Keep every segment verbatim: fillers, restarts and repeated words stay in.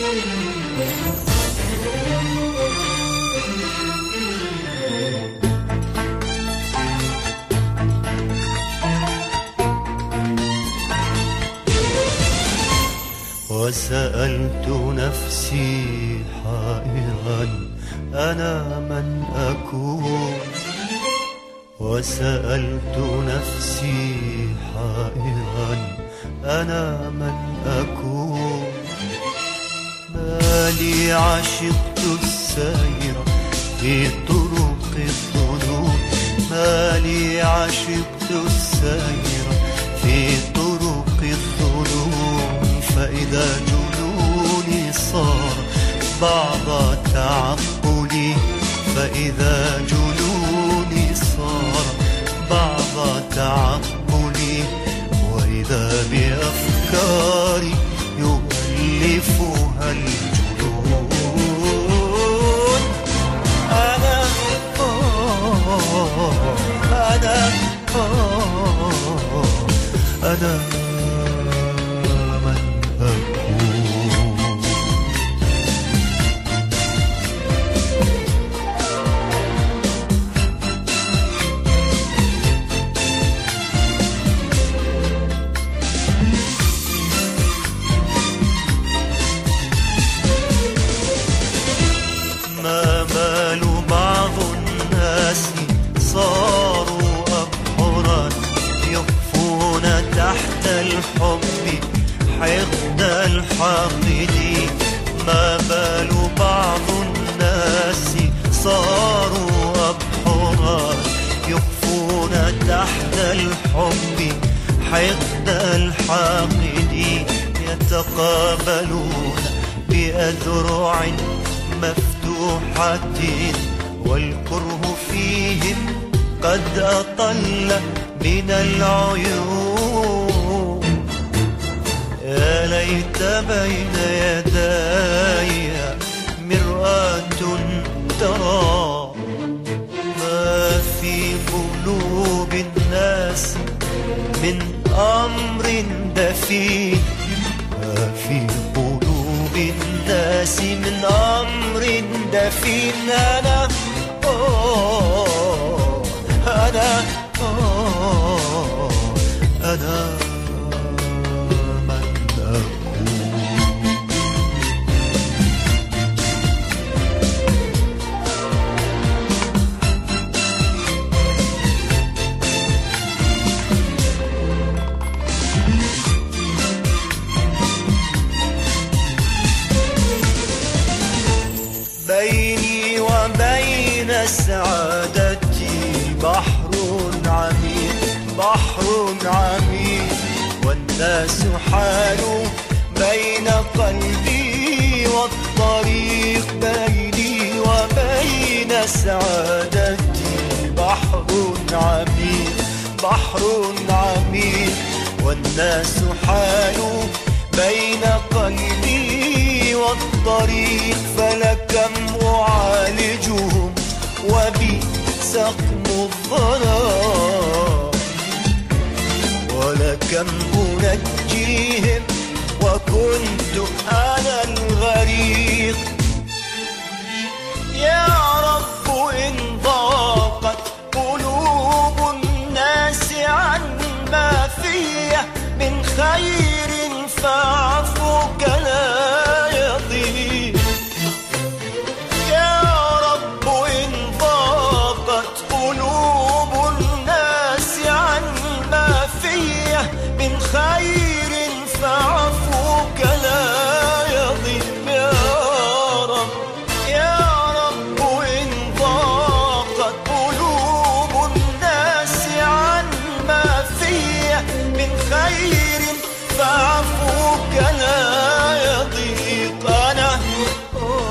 وسألت نفسي حائرا أنا من أكون، وسألت نفسي حائرا أنا من أكون. ما لي عشقت السير في طرق الظنون، ما لي عشقت السير في طرق الظنون. فإذا جنوني صار بعض تعقلي، فإذا جنوني صار بعض تعقلي. وإذا بأفكاري يؤلفها الجنون. أنا أنا أنا صاروا أبحرا يخفون تحت الحب حقد الحاقدين. ما بال بعض الناس صاروا أبحرا يخفون تحت الحب حقد الحاقدين. يتقابلون بأذرع مفتوحة والكره فيهم قد أطل من العيون. يا ليت بين يداي مرآة ترى ما في قلوب الناس من أمر دفين، ما في قلوب الناس من أمر دفين. أنا أنا أنا من أكون. بيني وبين سعادتي بحر عميق، بحر عميق. والناس حالوا بين قلبي والطريق. بيني وبين سعادتي بحر عميق، بحر عميق. والناس حالوا بين قلبي والطريق. فلكم أعالجهم وبي سقم الظلام، ولكم أنجيهم وكنت أنا الغريق. يا رب إن ضاقت قلوب الناس عن ما فيه من خير فعفوك لا يضيق. يا رب إن ضاقت قلوب الناس عن ما فيه من خير فعفوك لا يضيق. يا رب يا رب إن ضاقت قلوب الناس عن ما فيه من خير فعفوك لا يضيق. أنا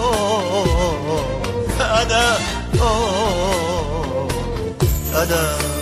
أنا أنا